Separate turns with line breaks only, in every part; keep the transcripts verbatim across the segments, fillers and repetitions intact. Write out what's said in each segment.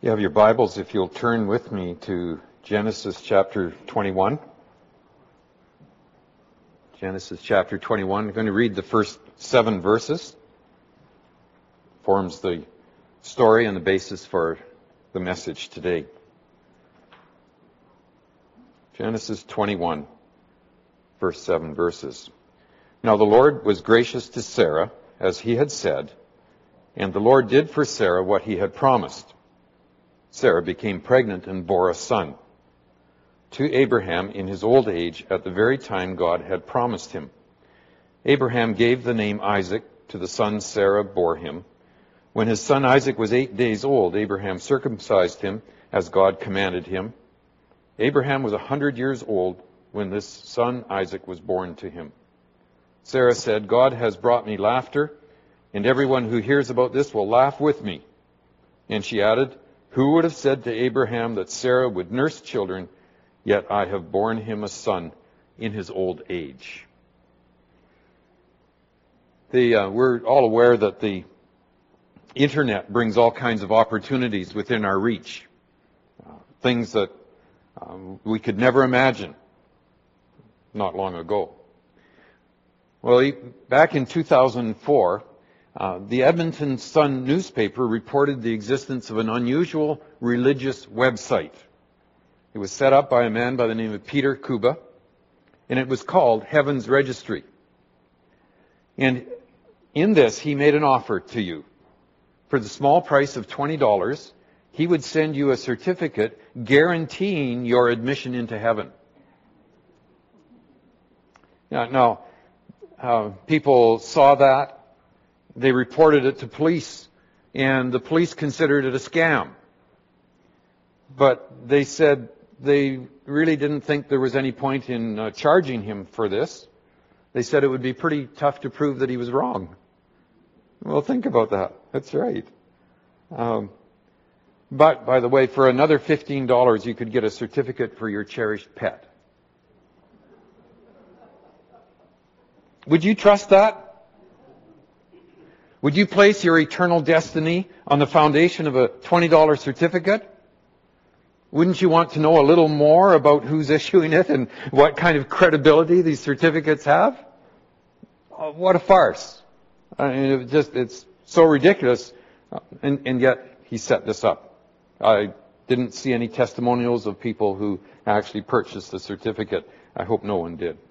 You have your Bibles, if you'll turn with me to Genesis chapter twenty-one. Genesis chapter twenty-one. I'm going to read the first seven verses. Forms the story and the basis for the message today. Genesis twenty-one, first seven verses. Now the Lord was gracious to Sarah, as he had said, and the Lord did for Sarah what he had promised. Sarah became pregnant and bore a son to Abraham in his old age at the very time God had promised him. Abraham gave the name Isaac to the son Sarah bore him. When his son Isaac was eight days old, Abraham circumcised him as God commanded him. Abraham was a hundred years old when this son Isaac was born to him. Sarah said, God has brought me laughter, and everyone who hears about this will laugh with me. And she added, who would have said to Abraham that Sarah would nurse children, yet I have borne him a son in his old age. The, uh, we're all aware that the internet brings all kinds of opportunities within our reach. Uh, things that um, we could never imagine not long ago. Well, back in two thousand four, Uh, the Edmonton Sun newspaper reported the existence of an unusual religious website. It was set up by a man by the name of Peter Kuba, and it was called Heaven's Registry. And in this, he made an offer to you. For the small price of twenty dollars, he would send you a certificate guaranteeing your admission into heaven. Now, now uh, people saw that. They reported it to police, and the police considered it a scam. But they said they really didn't think there was any point in uh, charging him for this. They said it would be pretty tough to prove that he was wrong. Well, think about that. That's right. Um, but, by the way, for another fifteen dollars, you could get a certificate for your cherished pet. Would you trust that? Would you place your eternal destiny on the foundation of a twenty dollars certificate? Wouldn't you want to know a little more about who's issuing it and what kind of credibility these certificates have? Oh, what a farce. I mean, it just, it's so ridiculous. And, and yet, he set this up. I didn't see any testimonials of people who actually purchased the certificate. I hope no one did.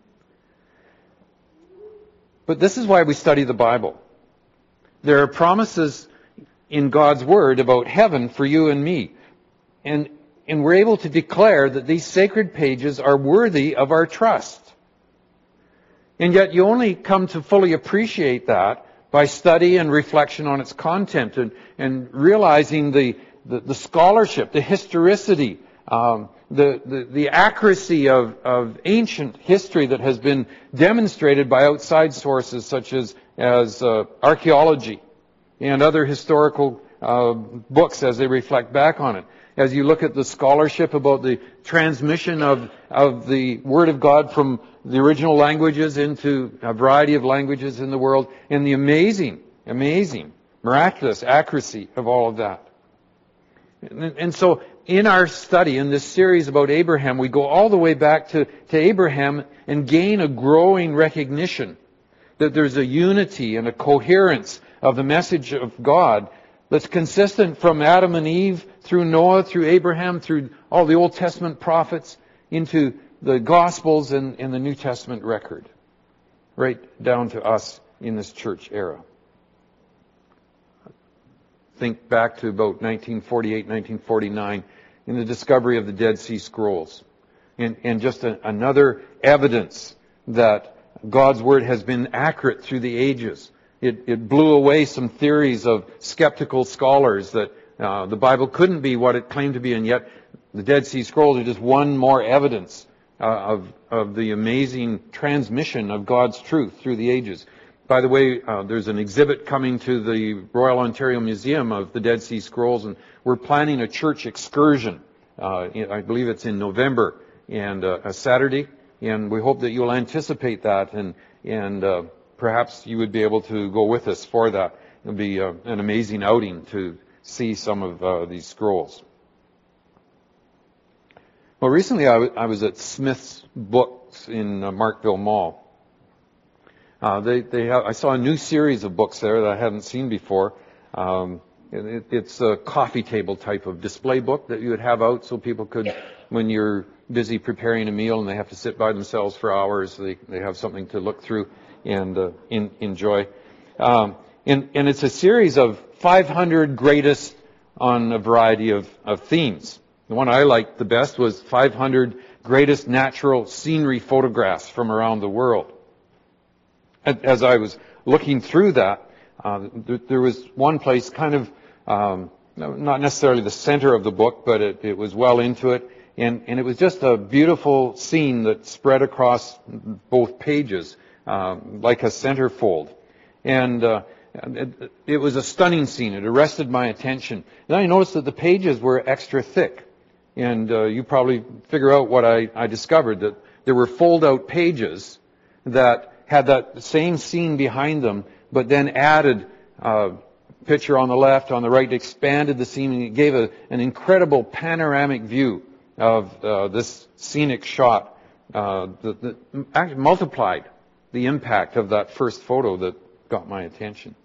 But this is why we study the Bible. There are promises in God's Word about heaven for you and me. And, and we're able to declare that these sacred pages are worthy of our trust. And yet you only come to fully appreciate that by study and reflection on its content and, and realizing the, the, the scholarship, the historicity, um, the, the, the accuracy of, of ancient history that has been demonstrated by outside sources such as as uh, archaeology and other historical uh, books as they reflect back on it. As you look at the scholarship about the transmission of, of the Word of God from the original languages into a variety of languages in the world, and the amazing, amazing, miraculous accuracy of all of that. And, and so in our study, in this series about Abraham, we go all the way back to, to Abraham and gain a growing recognition that there's a unity and a coherence of the message of God that's consistent from Adam and Eve through Noah, through Abraham, through all the Old Testament prophets, into the Gospels and, and the New Testament record, right down to us in this church era. Think back to about nineteen forty-eight, nineteen forty-nine, in the discovery of the Dead Sea Scrolls, and, and just a, another evidence that God's Word has been accurate through the ages. It, it blew away some theories of skeptical scholars that uh, the Bible couldn't be what it claimed to be, and yet the Dead Sea Scrolls are just one more evidence uh, of, of the amazing transmission of God's truth through the ages. By the way, uh, there's an exhibit coming to the Royal Ontario Museum of the Dead Sea Scrolls, and we're planning a church excursion. Uh, I believe it's in November, and uh, a Saturday. And we hope that you'll anticipate that, and and uh, perhaps you would be able to go with us for that. It'll be uh, an amazing outing to see some of uh, these scrolls. Well, recently I, w- I was at Smith's Books in uh, Markville Mall. Uh, they, they have, I saw a new series of books there that I hadn't seen before. Um, it, it's a coffee table type of display book that you would have out so people could, when you're busy preparing a meal and they have to sit by themselves for hours, they, they have something to look through and uh, in, enjoy. Um, and, and it's a series of five hundred greatest on a variety of, of themes. The one I liked the best was five hundred greatest natural scenery photographs from around the world. As I was looking through that, uh, there, there was one place kind of, um, not necessarily the center of the book, but it, it was well into it. And, and it was just a beautiful scene that spread across both pages, uh, like a centerfold. And uh, it, it was a stunning scene. It arrested my attention. Then I noticed that the pages were extra thick. And uh, you probably figure out what I, I discovered, that there were fold-out pages that had that same scene behind them, but then added a picture on the left, on the right, expanded the scene, and it gave a, an incredible panoramic view of uh, this scenic shot uh, that, that actually multiplied the impact of that first photo that got my attention.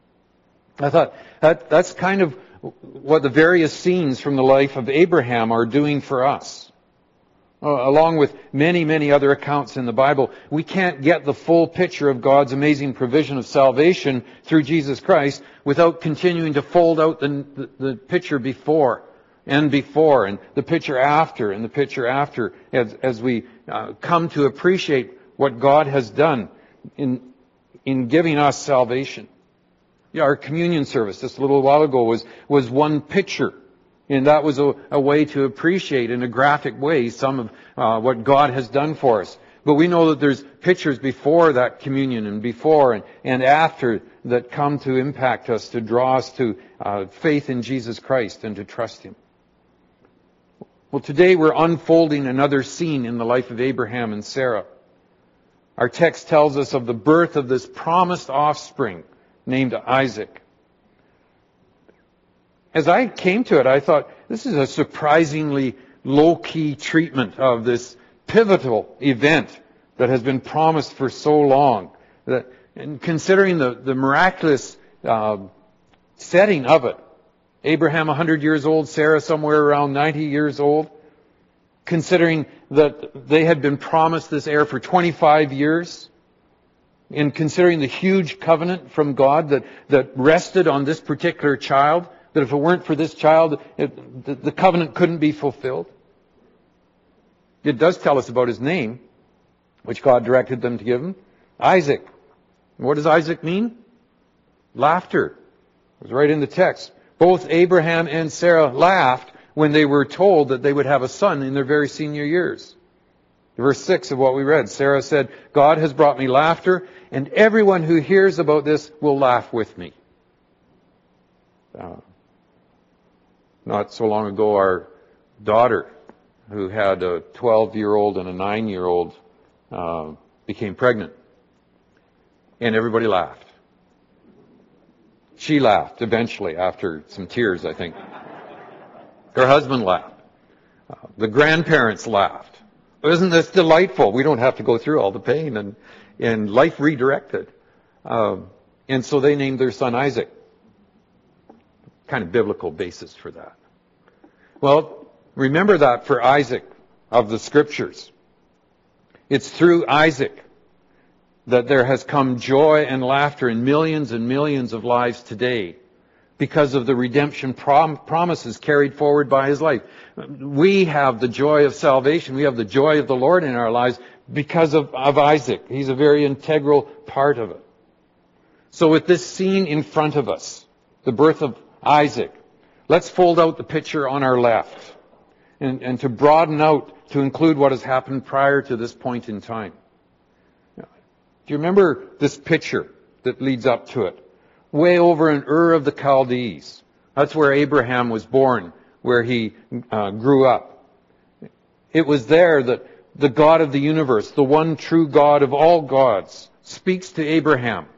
I thought that that's kind of what the various scenes from the life of Abraham are doing for us. Uh, along with many, many other accounts in the Bible, we can't get the full picture of God's amazing provision of salvation through Jesus Christ without continuing to fold out the, the, the picture before and before and the picture after and the picture after as, as we uh, come to appreciate what God has done in, in giving us salvation. Yeah, our communion service just a little while ago was, was one picture. And that was a, a way to appreciate in a graphic way some of uh, what God has done for us. But we know that there's pictures before that communion and before and, and after that come to impact us, to draw us to uh, faith in Jesus Christ and to trust Him. Well, today we're unfolding another scene in the life of Abraham and Sarah. Our text tells us of the birth of this promised offspring named Isaac. As I came to it, I thought, this is a surprisingly low-key treatment of this pivotal event that has been promised for so long. That, and considering the, the miraculous uh, setting of it, Abraham one hundred years old, Sarah somewhere around ninety years old, considering that they had been promised this heir for twenty-five years, and considering the huge covenant from God that, that rested on this particular child, that if it weren't for this child, it, the, the covenant couldn't be fulfilled. It does tell us about his name, which God directed them to give him, Isaac. And what does Isaac mean? Laughter. It was right in the text. Both Abraham and Sarah laughed when they were told that they would have a son in their very senior years. Verse six of what we read, Sarah said, God has brought me laughter, and everyone who hears about this will laugh with me. Uh, Not so long ago, our daughter, who had a twelve-year-old and a nine-year-old, uh, became pregnant. And everybody laughed. She laughed eventually, after some tears, I think. Her husband laughed. Uh, the grandparents laughed. Isn't this delightful? We don't have to go through all the pain and, and life redirected. Um, and so they named their son Isaac. Kind of biblical basis for that. Well, remember that for Isaac of the Scriptures. It's through Isaac that there has come joy and laughter in millions and millions of lives today because of the redemption prom- promises carried forward by his life. We have the joy of salvation. We have the joy of the Lord in our lives because of, of Isaac. He's a very integral part of it. So with this scene in front of us, the birth of Isaac, let's fold out the picture on our left and, and to broaden out to include what has happened prior to this point in time. Do you remember this picture that leads up to it? Way over in Ur of the Chaldees. That's where Abraham was born, where he uh, grew up. It was there that the God of the universe, the one true God of all gods, speaks to Abraham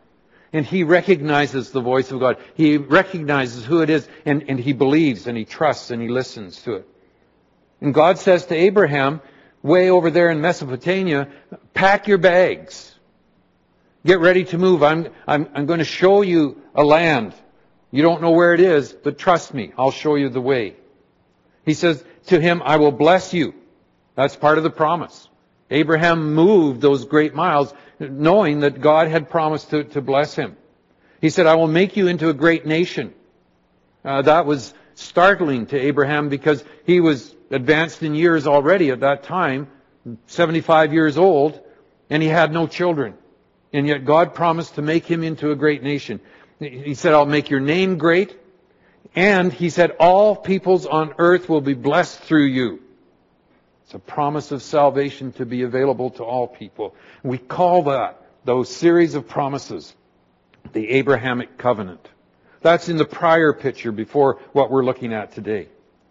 And he recognizes the voice of God. He recognizes who it is, and, and he believes, and he trusts, and he listens to it. And God says to Abraham, way over there in Mesopotamia, pack your bags. Get ready to move. I'm, I'm, I'm going to show you a land. You don't know where it is, but trust me, I'll show you the way. He says to him, I will bless you. That's part of the promise. Abraham moved those great miles knowing that God had promised to, to bless him. He said, I will make you into a great nation. Uh, that was startling to Abraham because he was advanced in years already at that time, seventy-five years old, and he had no children. And yet God promised to make him into a great nation. He said, I'll make your name great. And he said, all peoples on earth will be blessed through you. It's a promise of salvation to be available to all people. We call that, those series of promises, the Abrahamic covenant. That's in the prior picture before what we're looking at today.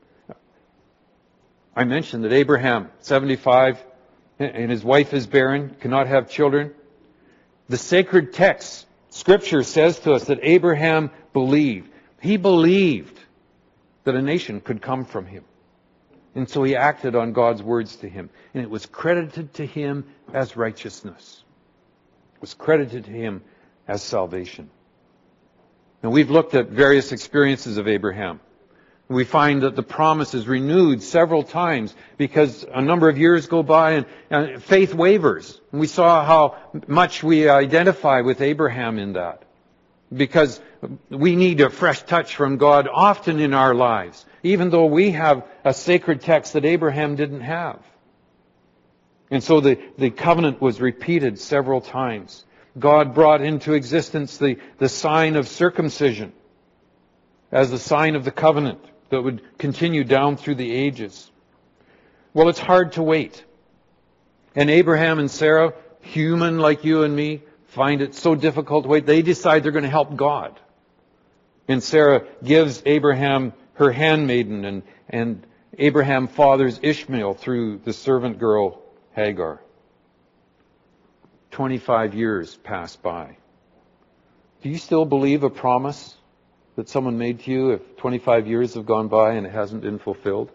I mentioned that Abraham, seventy-five, and his wife is barren, cannot have children. The sacred text, Scripture, says to us that Abraham believed. He believed that a nation could come from him. And so he acted on God's words to him. And it was credited to him as righteousness. It was credited to him as salvation. Now we've looked at various experiences of Abraham. We find that the promise is renewed several times because a number of years go by and, and faith wavers. And we saw how much we identify with Abraham in that. Because we need a fresh touch from God often in our lives, even though we have a sacred text that Abraham didn't have. And so the, the covenant was repeated several times. God brought into existence the, the sign of circumcision as the sign of the covenant that would continue down through the ages. Well, it's hard to wait. And Abraham and Sarah, human like you and me, find it so difficult to wait. They decide they're going to help God. And Sarah gives Abraham her handmaiden, and, and Abraham fathers Ishmael through the servant girl Hagar. Twenty-five years pass by. Do you still believe a promise that someone made to you if twenty-five years have gone by and it hasn't been fulfilled?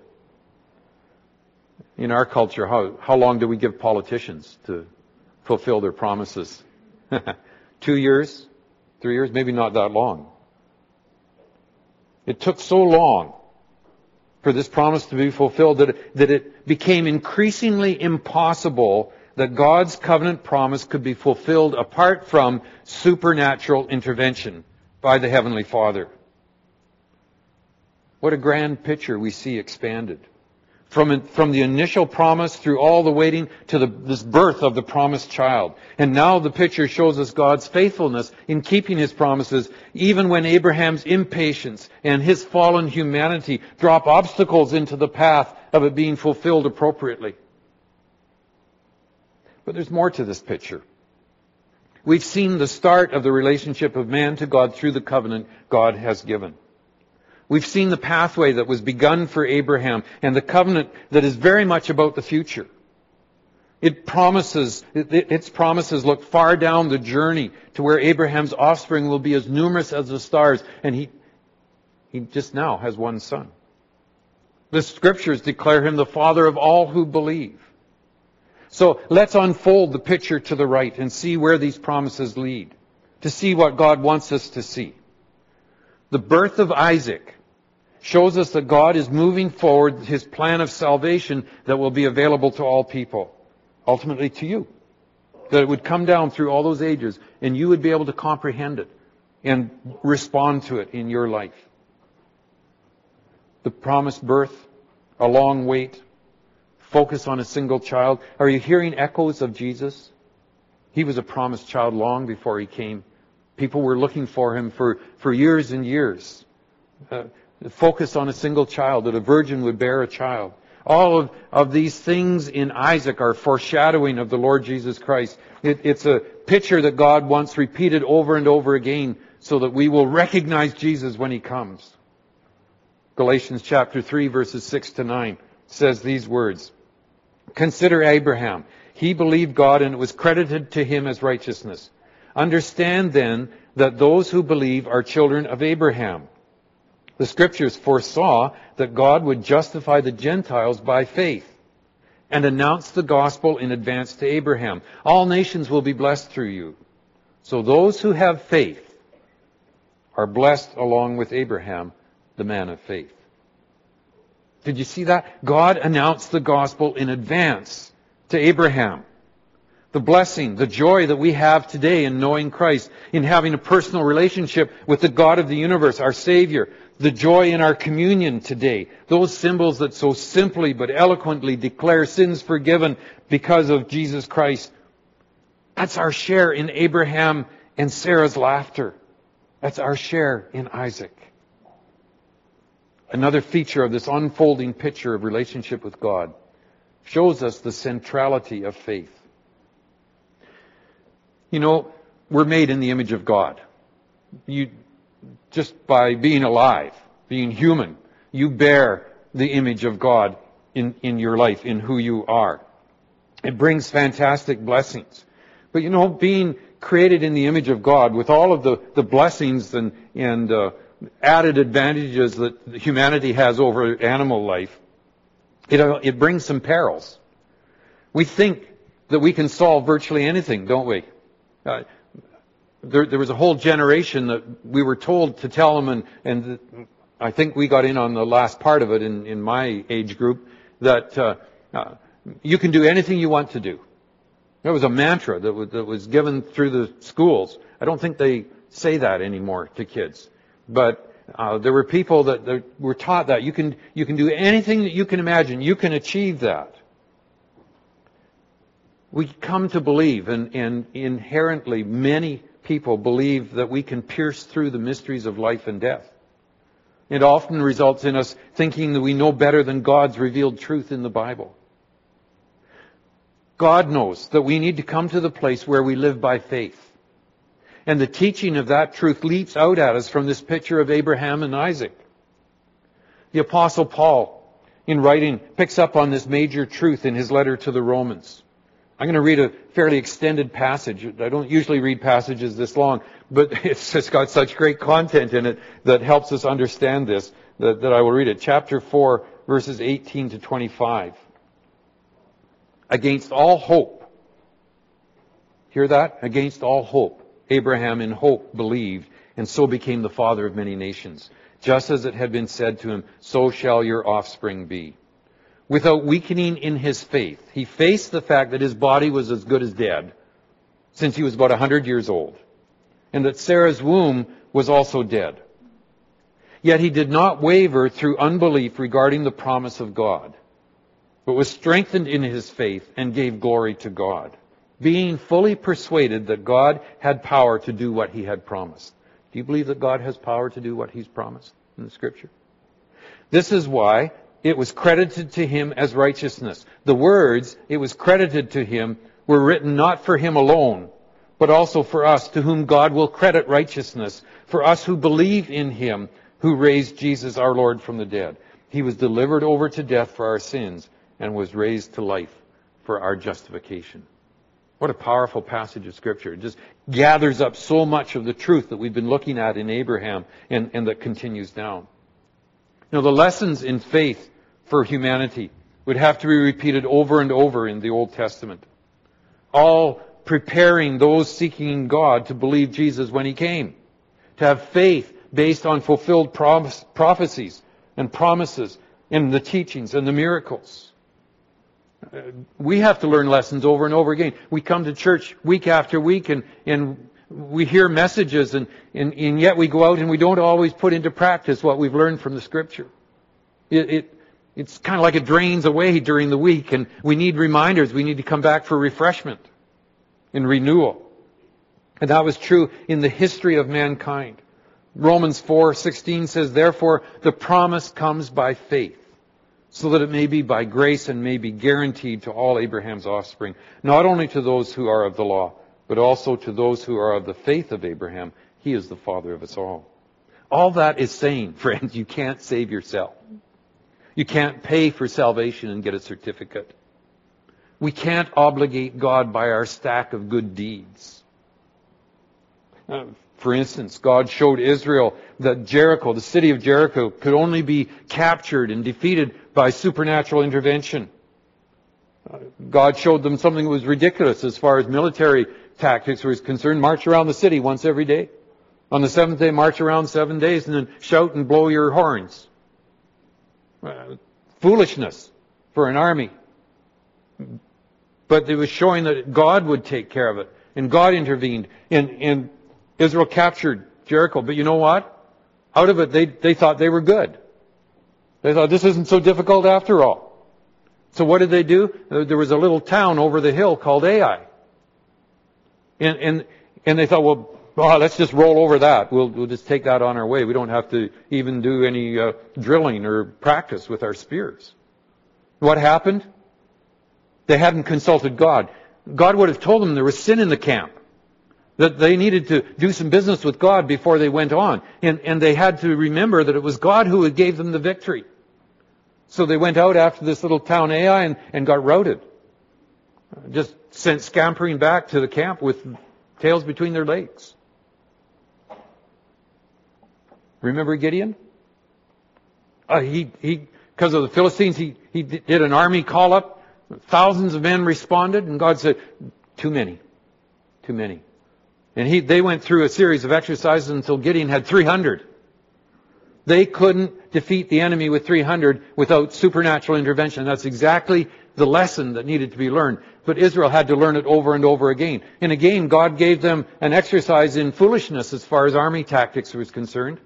In our culture, how, how long do we give politicians to fulfill their promises? Two years? Three years? Maybe not that long. It took so long for this promise to be fulfilled that it, that it became increasingly impossible that God's covenant promise could be fulfilled apart from supernatural intervention by the Heavenly Father. What a grand picture we see expanded. From, from the initial promise through all the waiting to the, this birth of the promised child. And now the picture shows us God's faithfulness in keeping His promises, even when Abraham's impatience and his fallen humanity drop obstacles into the path of it being fulfilled appropriately. But there's more to this picture. We've seen the start of the relationship of man to God through the covenant God has given. We've seen the pathway that was begun for Abraham and the covenant that is very much about the future. It promises, it, its promises look far down the journey to where Abraham's offspring will be as numerous as the stars, and he, he just now has one son. The Scriptures declare him the father of all who believe. So let's unfold the picture to the right and see where these promises lead, to see what God wants us to see. The birth of Isaac shows us that God is moving forward His plan of salvation that will be available to all people, ultimately to you. That it would come down through all those ages and you would be able to comprehend it and respond to it in your life. The promised birth, a long wait, focus on a single child. Are you hearing echoes of Jesus? He was a promised child long before He came. People were looking for Him for, for years and years. Uh, focus on a single child, that a virgin would bear a child. All of, of these things in Isaac are foreshadowing of the Lord Jesus Christ. It, it's a picture that God wants repeated over and over again so that we will recognize Jesus when He comes. Galatians chapter three, verses six to nine says these words. Consider Abraham. He believed God and it was credited to him as righteousness. Understand then that those who believe are children of Abraham. The Scriptures foresaw that God would justify the Gentiles by faith and announce the gospel in advance to Abraham. All nations will be blessed through you. So those who have faith are blessed along with Abraham, the man of faith. Did you see that? God announced the gospel in advance to Abraham. The blessing, the joy that we have today in knowing Christ, in having a personal relationship with the God of the universe, our Savior, the joy in our communion today, those symbols that so simply but eloquently declare sins forgiven because of Jesus Christ. That's our share in Abraham and Sarah's laughter. That's our share in Isaac. Another feature of this unfolding picture of relationship with God shows us the centrality of faith. You know, we're made in the image of God. You, just by being alive, being human, you bear the image of God in, in your life, in who you are. It brings fantastic blessings. But you know, being created in the image of God with all of the, the blessings and, and uh, added advantages that humanity has over animal life, it, uh, it brings some perils. We think that we can solve virtually anything, don't we? Uh, there, there was a whole generation that we were told to tell them, and, and I think we got in on the last part of it in, in my age group, that uh, uh, you can do anything you want to do. There was a mantra that was, that was given through the schools. I don't think they say that anymore to kids. But uh, there were people that, that were taught that you can, you can do anything that you can imagine. You can achieve that. We come to believe, and, and inherently many people believe that we can pierce through the mysteries of life and death. It often results in us thinking that we know better than God's revealed truth in the Bible. God knows that we need to come to the place where we live by faith. And the teaching of that truth leaps out at us from this picture of Abraham and Isaac. The Apostle Paul, in writing, picks up on this major truth in his letter to the Romans. I'm going to read a fairly extended passage. I don't usually read passages this long, but it's just got such great content in it that helps us understand this, that, that I will read it. Chapter four, verses eighteen to twenty-five. Against all hope. Hear that? Against all hope. Abraham in hope believed, and so became the father of many nations. Just as it had been said to him, so shall your offspring be. Without weakening in his faith, he faced the fact that his body was as good as dead, since he was about one hundred years old, and that Sarah's womb was also dead. Yet he did not waver through unbelief regarding the promise of God, but was strengthened in his faith and gave glory to God, being fully persuaded that God had power to do what he had promised. Do you believe that God has power to do what he's promised in the Scripture? This is why it was credited to him as righteousness. The words, it was credited to him, were written not for him alone, but also for us, to whom God will credit righteousness, for us who believe in him who raised Jesus our Lord from the dead. He was delivered over to death for our sins and was raised to life for our justification. What a powerful passage of Scripture. It just gathers up so much of the truth that we've been looking at in Abraham and, and that continues down. You know, the lessons in faith for humanity would have to be repeated over and over in the Old Testament, all preparing those seeking God to believe Jesus when he came, to have faith based on fulfilled promise, prophecies and promises and the teachings and the miracles. Uh, we have to learn lessons over and over again. We come to church week after week and, and we hear messages and, and, and yet we go out and we don't always put into practice what we've learned from the Scripture. It, it It's kind of like it drains away during the week, and we need reminders. We need to come back for refreshment and renewal. And that was true in the history of mankind. Romans four sixteen says, therefore the promise comes by faith, so that it may be by grace and may be guaranteed to all Abraham's offspring, not only to those who are of the law, but also to those who are of the faith of Abraham. He is the father of us all. All that is saying, friends, you can't save yourself. You can't pay for salvation and get a certificate. We can't obligate God by our stack of good deeds. Uh, for instance, God showed Israel that Jericho, the city of Jericho, could only be captured and defeated by supernatural intervention. Uh, God showed them something that was ridiculous as far as military tactics was concerned. March around the city once every day. On the seventh day, march around seven days and then shout and blow your horns. Uh, foolishness for an army. But it was showing that God would take care of it. And God intervened. And, and Israel captured Jericho. But you know what? Out of it, they, they thought they were good. They thought, this isn't so difficult after all. So what did they do? There was a little town over the hill called Ai. And, and, and they thought, well, oh, let's just roll over that. We'll, we'll just take that on our way. We don't have to even do any uh, drilling or practice with our spears. What happened? They hadn't consulted God. God would have told them there was sin in the camp. That they needed to do some business with God before they went on. And, and they had to remember that it was God who gave them the victory. So they went out after this little town Ai and, and got routed. Just sent scampering back to the camp with tails between their legs. Remember Gideon? Uh, he, he, because of the Philistines, he, he did an army call-up. Thousands of men responded, and God said, too many. Too many. And he, they went through a series of exercises until Gideon had three hundred. They couldn't defeat the enemy with three hundred without supernatural intervention. That's exactly the lesson that needed to be learned. But Israel had to learn it over and over again. And again, God gave them an exercise in foolishness as far as army tactics was concerned.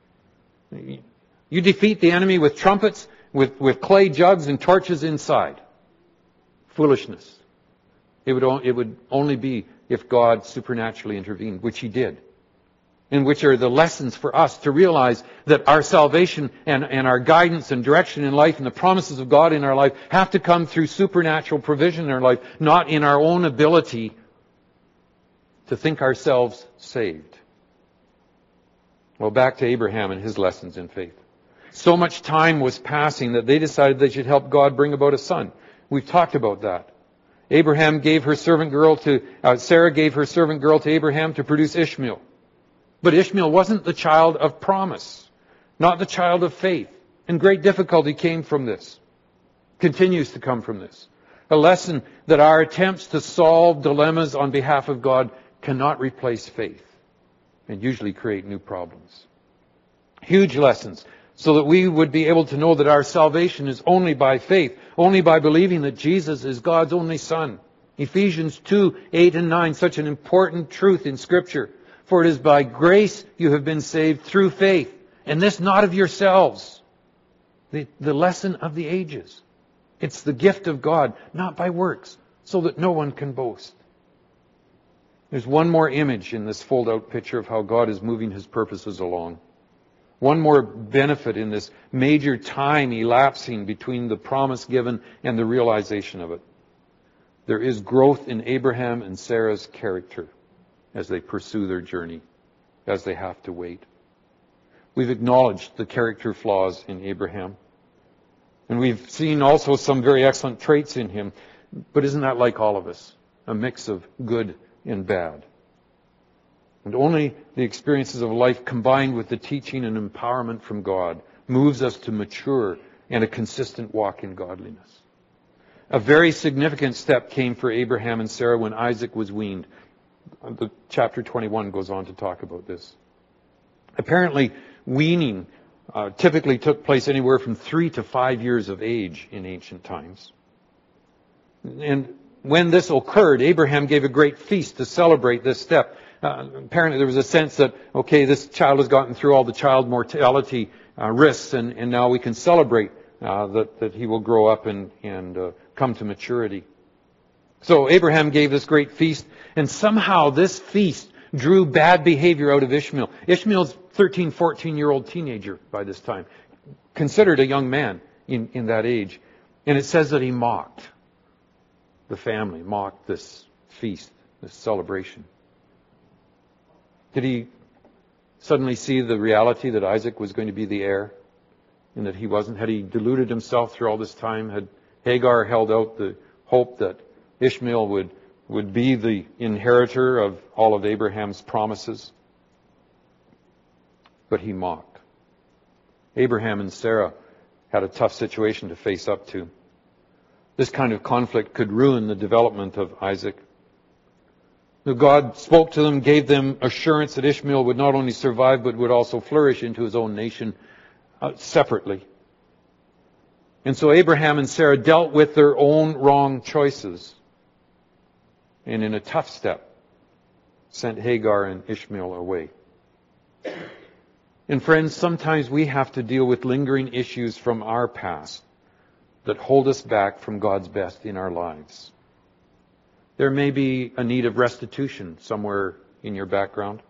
You defeat the enemy with trumpets, with, with clay jugs and torches inside. Foolishness. It would, it would only be if God supernaturally intervened, which He did. And which are the lessons for us to realize that our salvation and, and our guidance and direction in life and the promises of God in our life have to come through supernatural provision in our life, not in our own ability to think ourselves saved. Well, back to Abraham and his lessons in faith. So much time was passing that they decided they should help God bring about a son. We've talked about that. Abraham gave her servant girl to, uh, Sarah gave her servant girl to Abraham to produce Ishmael. But Ishmael wasn't the child of promise, not the child of faith. And great difficulty came from this, continues to come from this. A lesson that our attempts to solve dilemmas on behalf of God cannot replace faith and usually create new problems. Huge lessons, so that we would be able to know that our salvation is only by faith, only by believing that Jesus is God's only Son. Ephesians two, eight and nine, such an important truth in Scripture. For it is by grace you have been saved through faith, and this not of yourselves. The, the lesson of the ages. It's the gift of God, not by works, so that no one can boast. There's one more image in this fold-out picture of how God is moving His purposes along. One more benefit in this major time elapsing between the promise given and the realization of it. There is growth in Abraham and Sarah's character as they pursue their journey, as they have to wait. We've acknowledged the character flaws in Abraham. And we've seen also some very excellent traits in him. But isn't that like all of us? A mix of good and bad. And only the experiences of life combined with the teaching and empowerment from God moves us to mature and a consistent walk in godliness. A very significant step came for Abraham and Sarah when Isaac was weaned. The chapter twenty-one goes on to talk about this. Apparently, weaning uh, typically took place anywhere from three to five years of age in ancient times. And when this occurred, Abraham gave a great feast to celebrate this step. Uh, apparently there was a sense that, okay, this child has gotten through all the child mortality uh, risks, and, and now we can celebrate uh, that, that he will grow up and, and uh, come to maturity. So Abraham gave this great feast, and somehow this feast drew bad behavior out of Ishmael. Ishmael's thirteen, fourteen-year-old teenager by this time, considered a young man in, in that age. And it says that he mocked the family, mocked this feast, this celebration. Did he suddenly see the reality that Isaac was going to be the heir and that he wasn't? Had he deluded himself through all this time? Had Hagar held out the hope that Ishmael would would be the inheritor of all of Abraham's promises. But he mocked. Abraham and Sarah had a tough situation to face up to. This kind of conflict could ruin the development of Isaac. God spoke to them, gave them assurance that Ishmael would not only survive, but would also flourish into his own nation uh, separately. And so Abraham and Sarah dealt with their own wrong choices. And in a tough step, sent Hagar and Ishmael away. And friends, sometimes we have to deal with lingering issues from our past that hold us back from God's best in our lives. There may be a need of restitution somewhere in your background.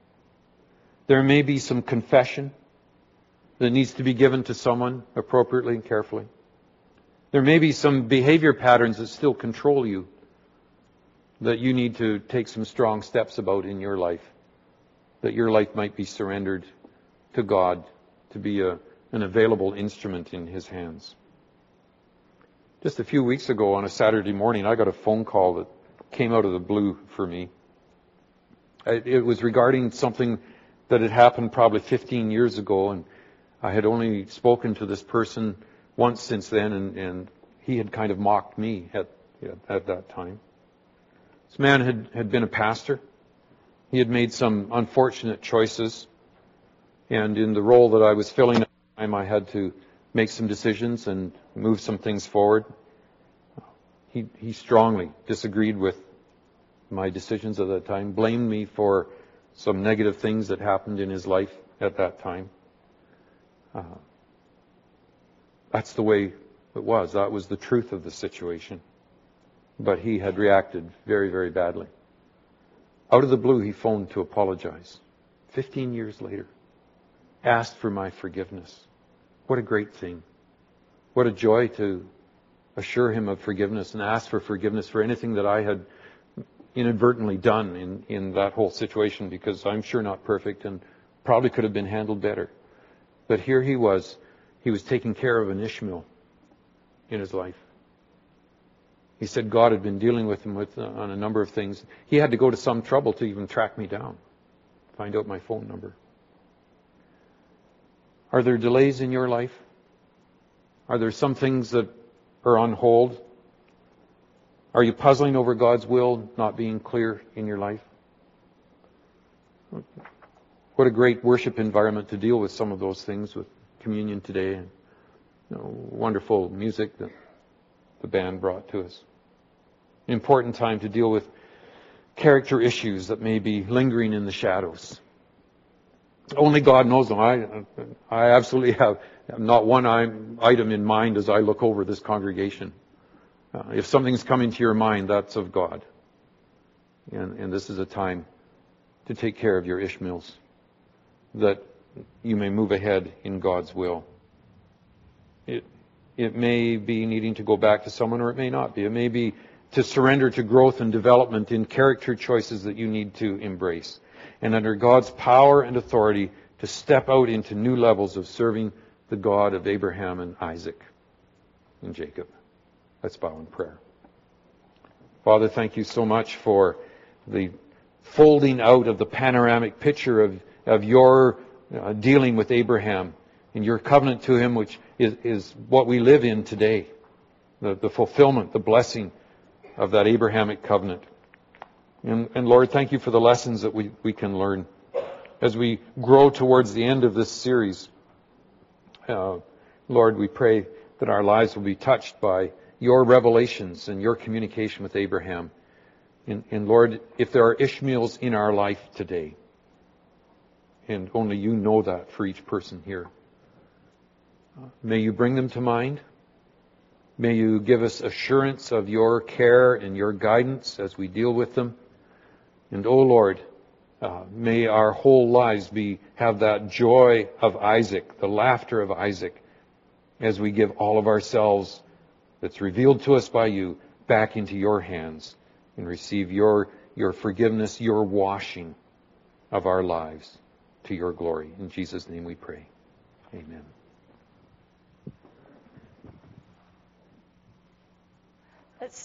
There may be some confession that needs to be given to someone appropriately and carefully. There may be some behavior patterns that still control you that you need to take some strong steps about in your life, that your life might be surrendered to God to be a, an available instrument in His hands. Just a few weeks ago on a Saturday morning, I got a phone call that came out of the blue for me. It was regarding something that had happened probably fifteen years ago, and I had only spoken to this person once since then, and, and he had kind of mocked me at, at that time. This man had, had been a pastor. He had made some unfortunate choices, and in the role that I was filling at the time, I had to make some decisions and move some things forward. He, he strongly disagreed with my decisions at that time, blamed me for some negative things that happened in his life at that time. Uh, that's the way it was. That was the truth of the situation. But he had reacted very, very badly. Out of the blue, he phoned to apologize. Fifteen years later, asked for my forgiveness. What a great thing. What a joy to assure him of forgiveness and ask for forgiveness for anything that I had inadvertently done in, in that whole situation, because I'm sure not perfect and probably could have been handled better. But here he was. He was taking care of an Ishmael in his life. He said God had been dealing with him with, uh, on a number of things. He had to go to some trouble to even track me down, find out my phone number. Are there delays in your life? Are there some things that are on hold? Are you puzzling over God's will not being clear in your life? What a great worship environment to deal with some of those things with communion today, and you know, wonderful music that the band brought to us. An important time to deal with character issues that may be lingering in the shadows. Only God knows them. I, I absolutely have not one item in mind as I look over this congregation. Uh, if something's coming to your mind, that's of God. And, and this is a time to take care of your Ishmaels, that you may move ahead in God's will. It, it may be needing to go back to someone, or it may not be. It may be to surrender to growth and development in character choices that you need to embrace. And under God's power and authority, to step out into new levels of serving the God of Abraham and Isaac and Jacob. Let's bow in prayer. Father, thank you so much for the folding out of the panoramic picture of, of your uh, dealing with Abraham and your covenant to him, which is, is what we live in today. The, the fulfillment, the blessing of that Abrahamic covenant. And, and Lord, thank you for the lessons that we, we can learn as we grow towards the end of this series. Uh, Lord, we pray that our lives will be touched by your revelations and your communication with Abraham. And, and Lord, if there are Ishmaels in our life today, and only you know that for each person here, uh, may you bring them to mind. May you give us assurance of your care and your guidance as we deal with them. And, oh Lord, uh, may our whole lives be have that joy of Isaac, the laughter of Isaac, as we give all of ourselves that's revealed to us by you back into your hands and receive your, your forgiveness, your washing of our lives to your glory. In Jesus' name we pray. Amen.